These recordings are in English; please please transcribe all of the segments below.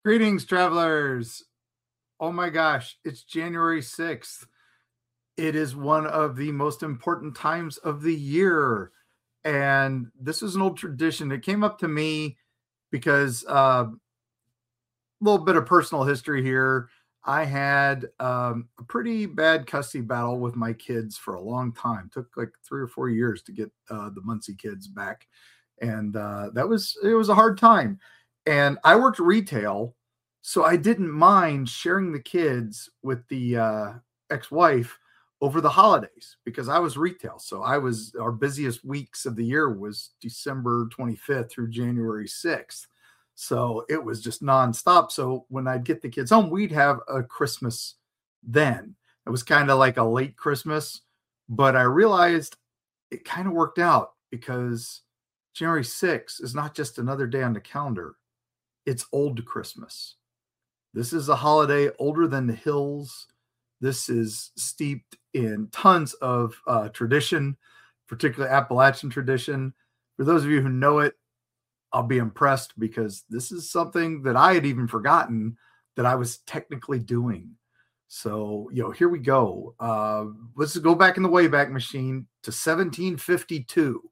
Greetings, travelers. Oh my gosh, it's January 6th. It is one of the most important times of the year. And this is an old tradition. It came up to me because a little bit of personal history here. I had a pretty bad custody battle with my kids for a long time. Took like 3 or 4 years to get the Muncie kids back. And it was a hard time. And I worked retail, so I didn't mind sharing the kids with the ex-wife over the holidays because I was retail. So our busiest weeks of the year was December 25th through January 6th. So it was just nonstop. So when I'd get the kids home, we'd have a Christmas then. It was kind of like a late Christmas, but I realized it kind of worked out because January 6th is not just another day on the calendar. It's old Christmas. This is a holiday older than the hills. This is steeped in tons of tradition, particularly Appalachian tradition. For those of you who know it, I'll be impressed because this is something that I had even forgotten that I was technically doing. So, here we go. Let's go back in the Wayback Machine to 1752.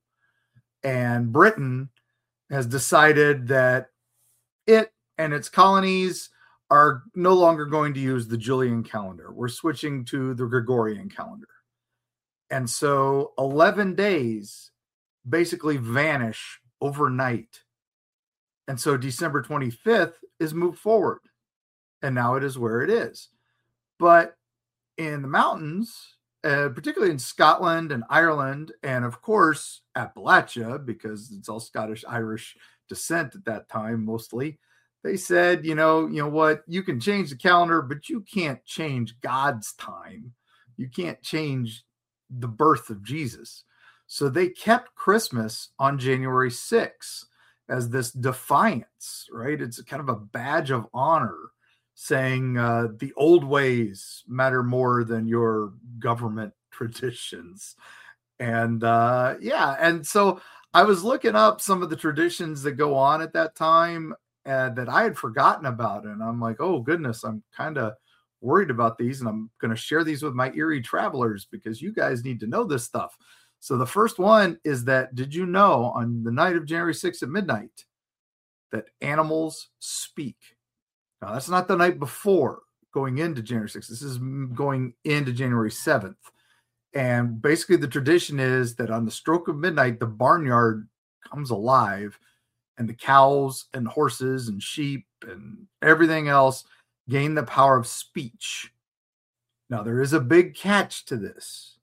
And Britain has decided that it and its colonies are no longer going to use the Julian calendar. We're switching to the Gregorian calendar. And so 11 days basically vanish overnight. And so December 25th is moved forward. And now it is where it is. But in the mountains, particularly in Scotland and Ireland, and of course, Appalachia, because it's all Scottish, Irish descent at that time, mostly, they said, you know what, you can change the calendar, but you can't change God's time. You can't change the birth of Jesus. So they kept Christmas on January 6th as this defiance, right? It's kind of a badge of honor saying the old ways matter more than your government traditions. And and so I was looking up some of the traditions that go on at that time that I had forgotten about. And I'm like, oh goodness, I'm kind of worried about these. And I'm going to share these with my Erie travelers because you guys need to know this stuff. So the first one is that, did you know on the night of January 6th at midnight that animals speak? Now, that's not the night before going into January 6th. This is going into January 7th. And basically the tradition is that on the stroke of midnight, the barnyard comes alive and the cows and horses and sheep and everything else gain the power of speech. Now, there is a big catch to this.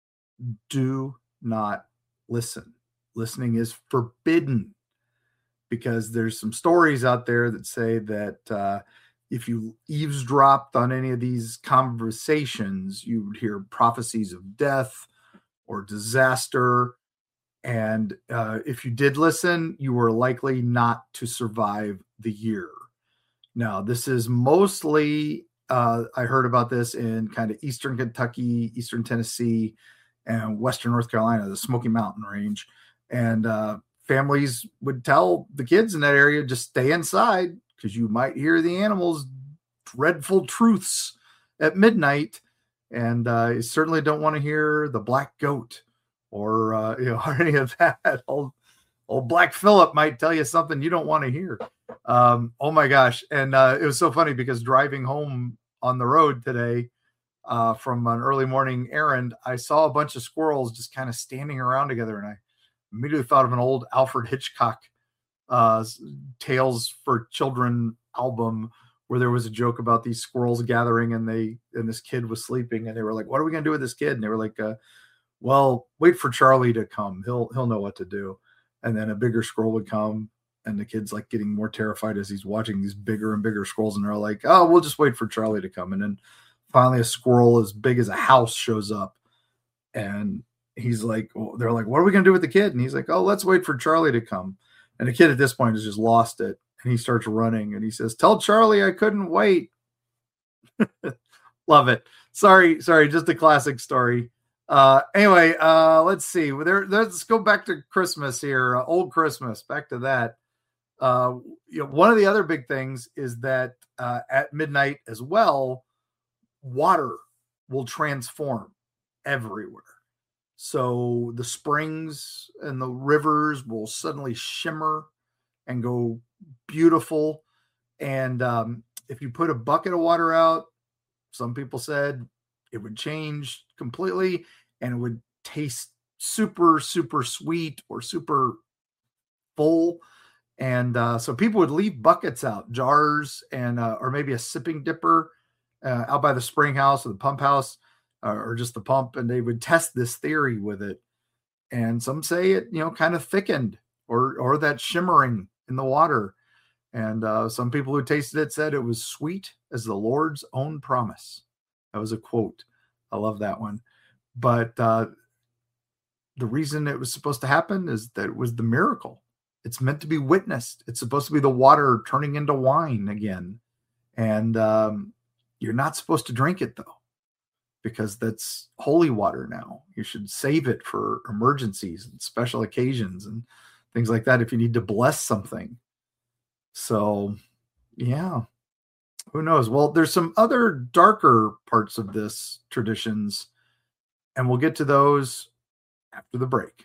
Do not listen. Listening is forbidden because there's some stories out there that say that if you eavesdropped on any of these conversations, you would hear prophecies of death or disaster. And if you did listen, you were likely not to survive the year. Now, this is mostly, I heard about this in kind of Eastern Kentucky, Eastern Tennessee, and Western North Carolina, the Smoky Mountain range. And families would tell the kids in that area, just stay inside because you might hear the animals' dreadful truths at midnight. And you certainly don't want to hear the black goat or or any of that. Old Black Phillip might tell you something you don't want to hear. Oh my gosh. And it was so funny because driving home on the road today from an early morning errand, I saw a bunch of squirrels just kind of standing around together. And I immediately thought of an old Alfred Hitchcock Tales for Children album where there was a joke about these squirrels gathering and this kid was sleeping and they were like, what are we going to do with this kid? And they were like, well, wait for Charlie to come. He'll know what to do. And then a bigger squirrel would come and the kid's like getting more terrified as he's watching these bigger and bigger squirrels. And they're like, oh, we'll just wait for Charlie to come. And then finally a squirrel as big as a house shows up and he's like, well, they're like, what are we going to do with the kid? And he's like, oh, let's wait for Charlie to come. And the kid at this point has just lost it. And he starts running and he says, tell Charlie I couldn't wait. Love it. Sorry. Just a classic story. Anyway, let's see. Let's go back to Christmas here. Old Christmas. Back to that. One of the other big things is that at midnight as well, water will transform everywhere. So the springs and the rivers will suddenly shimmer and go beautiful. And if you put a bucket of water out, some people said it would change completely and it would taste super, super sweet or super full. And so people would leave buckets out, jars, and or maybe a sipping dipper out by the spring house or the pump house or just the pump, and they would test this theory with it. And some say it, kind of thickened or that shimmering in the water. And some people who tasted it said it was sweet as the Lord's own promise. That was a quote. I love that one. But the reason it was supposed to happen is that it was the miracle. It's meant to be witnessed. It's supposed to be the water turning into wine again. And you're not supposed to drink it, though, because that's holy water now. You should save it for emergencies and special occasions and things like that if you need to bless something. So, yeah, who knows? Well, there's some other darker parts of this traditions, and we'll get to those after the break.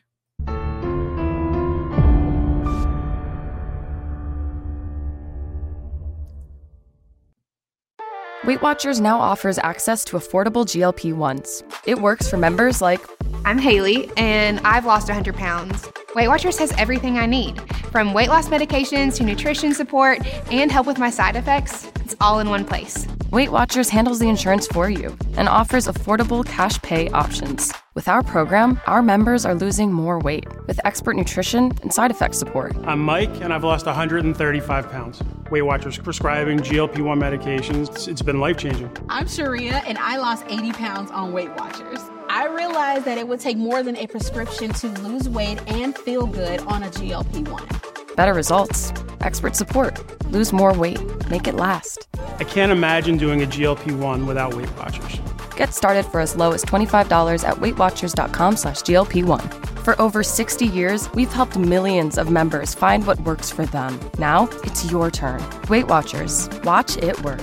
Weight Watchers now offers access to affordable GLP-1s. It works for members like... I'm Haley, and I've lost 100 pounds. Weight Watchers has everything I need, from weight loss medications to nutrition support and help with my side effects. It's all in one place. Weight Watchers handles the insurance for you and offers affordable cash pay options. With our program, our members are losing more weight with expert nutrition and side effect support. I'm Mike, and I've lost 135 pounds. Weight Watchers prescribing GLP-1 medications. It's been life-changing. I'm Sharia, and I lost 80 pounds on Weight Watchers. I realized that it would take more than a prescription to lose weight and feel good on a GLP-1. Better results, expert support, lose more weight, make it last. I can't imagine doing a GLP-1 without Weight Watchers. Get started for as low as $25 at weightwatchers.com/GLP-1. For over 60 years, we've helped millions of members find what works for them. Now, it's your turn. Weight Watchers. Watch it work.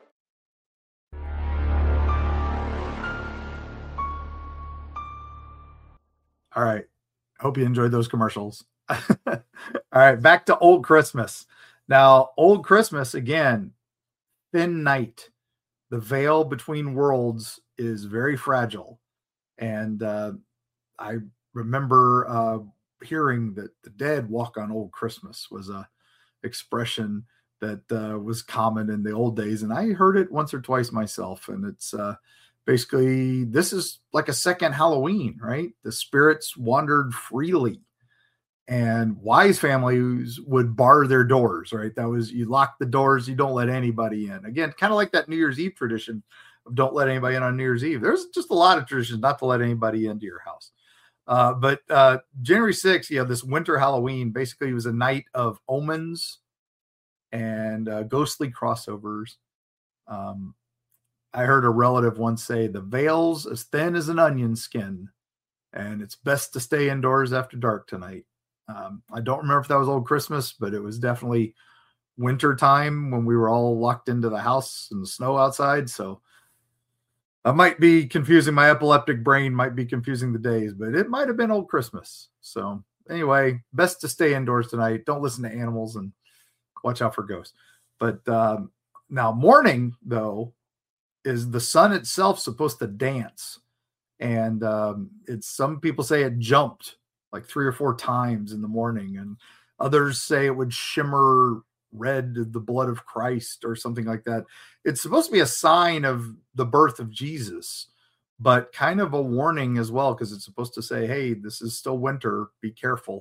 All right. Hope you enjoyed those commercials. All right. Back to Old Christmas. Now, Old Christmas, again, thin night. The veil between worlds is very fragile. And I remember hearing that the dead walk on Old Christmas was a expression that was common in the old days. And I heard it once or twice myself. And it's basically, this is like a second Halloween, right? The spirits wandered freely. And wise families would bar their doors, right? That was, you lock the doors, you don't let anybody in. Again, kind of like that New Year's Eve tradition of don't let anybody in on New Year's Eve. There's just a lot of traditions not to let anybody into your house. But January 6th, this winter Halloween basically was a night of omens and ghostly crossovers. I heard a relative once say, the veil's as thin as an onion skin, and it's best to stay indoors after dark tonight. I don't remember if that was Old Christmas, but it was definitely winter time when we were all locked into the house and the snow outside. So I might be confusing, my epileptic brain might be confusing the days, but it might have been Old Christmas. So anyway, best to stay indoors tonight. Don't listen to animals and watch out for ghosts. But now morning, though, is the sun itself supposed to dance. And it's, some people say it jumped like 3 or 4 times in the morning, and others say it would shimmer red, the blood of Christ or something like that. It's supposed to be a sign of the birth of Jesus, but kind of a warning as well, because it's supposed to say, hey, this is still winter, be careful.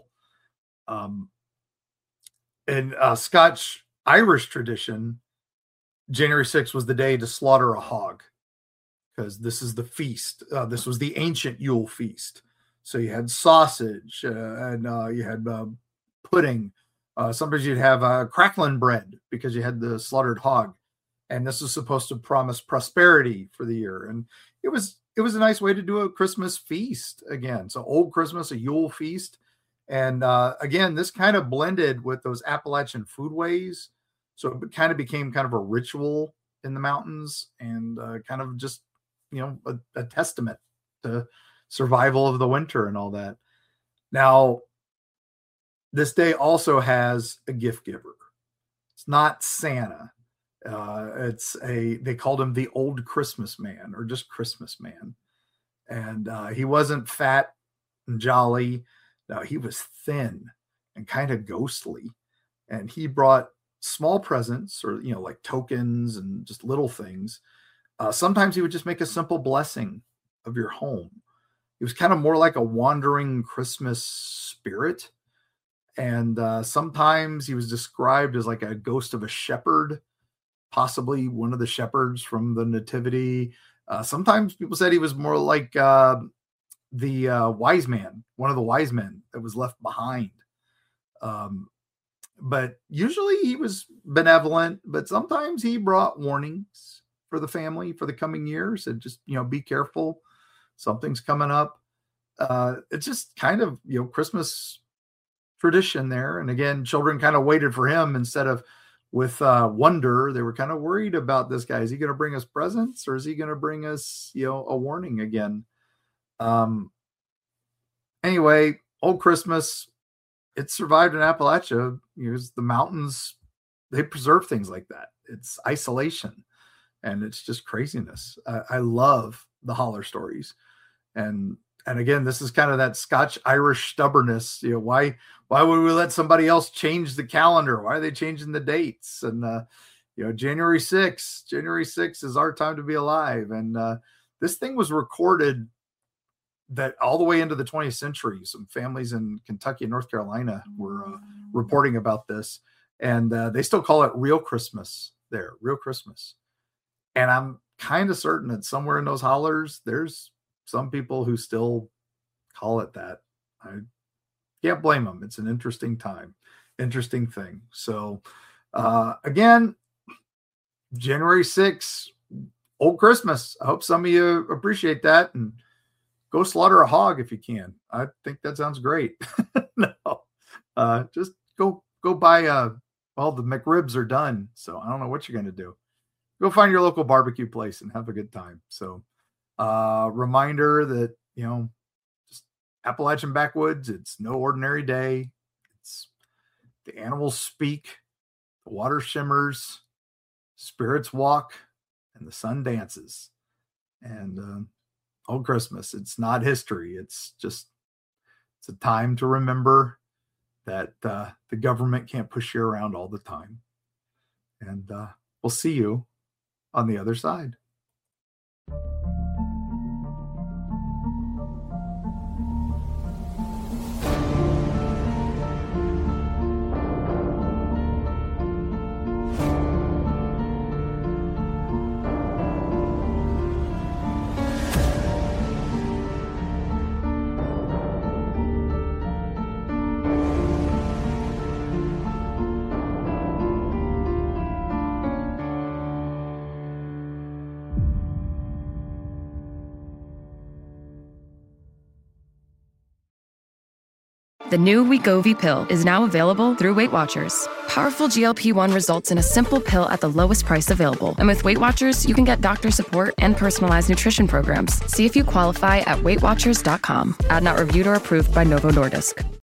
In Scotch Irish tradition, January 6th was the day to slaughter a hog, because this is the feast. This was the ancient Yule feast. So you had sausage and you had pudding. Sometimes you'd have crackling bread because you had the slaughtered hog. And this was supposed to promise prosperity for the year. And it was a nice way to do a Christmas feast again. So Old Christmas, a Yule feast. And again, this kind of blended with those Appalachian foodways. So it kind of became kind of a ritual in the mountains, and kind of just, a testament to survival of the winter and all that. Now, this day also has a gift giver. It's not Santa. They called him the Old Christmas Man, or just Christmas Man. And he wasn't fat and jolly. No, he was thin and kind of ghostly. And he brought small presents, or, like tokens and just little things. Sometimes he would just make a simple blessing of your home. He was kind of more like a wandering Christmas spirit. And sometimes he was described as like a ghost of a shepherd, possibly one of the shepherds from the Nativity. Sometimes people said he was more like the wise man, one of the wise men that was left behind. But usually he was benevolent, but sometimes he brought warnings for the family for the coming years, and just, be careful. Something's coming up. It's just kind of, Christmas tradition there. And again, children kind of waited for him instead of with wonder. They were kind of worried about this guy. Is he going to bring us presents, or is he going to bring us, a warning again? Anyway, Old Christmas, it survived in Appalachia. The mountains, they preserve things like that. It's isolation, and it's just craziness. I love the holler stories. And again, this is kind of that Scotch-Irish stubbornness. Why would we let somebody else change the calendar? Why are they changing the dates? And, January 6th is our time to be alive. And this thing was recorded that all the way into the 20th century. Some families in Kentucky and North Carolina were reporting about this. And they still call it Real Christmas there, Real Christmas. And I'm kind of certain that somewhere in those hollers, there's some people who still call it that. I can't blame them. It's an interesting time, interesting thing. So again, January 6th, Old Christmas. I hope some of you appreciate that, and go slaughter a hog if you can. I think that sounds great. No, just go buy the McRibs are done. So I don't know what you're going to do. Go find your local barbecue place and have a good time. So reminder that, just Appalachian backwoods, it's no ordinary day. It's the animals speak, the water shimmers, spirits walk, and the sun dances. And Old Christmas, it's not history. It's a time to remember that the government can't push you around all the time. And we'll see you on the other side. The new Wegovy pill is now available through Weight Watchers. Powerful GLP-1 results in a simple pill at the lowest price available. And with Weight Watchers, you can get doctor support and personalized nutrition programs. See if you qualify at WeightWatchers.com. Ad not reviewed or approved by Novo Nordisk.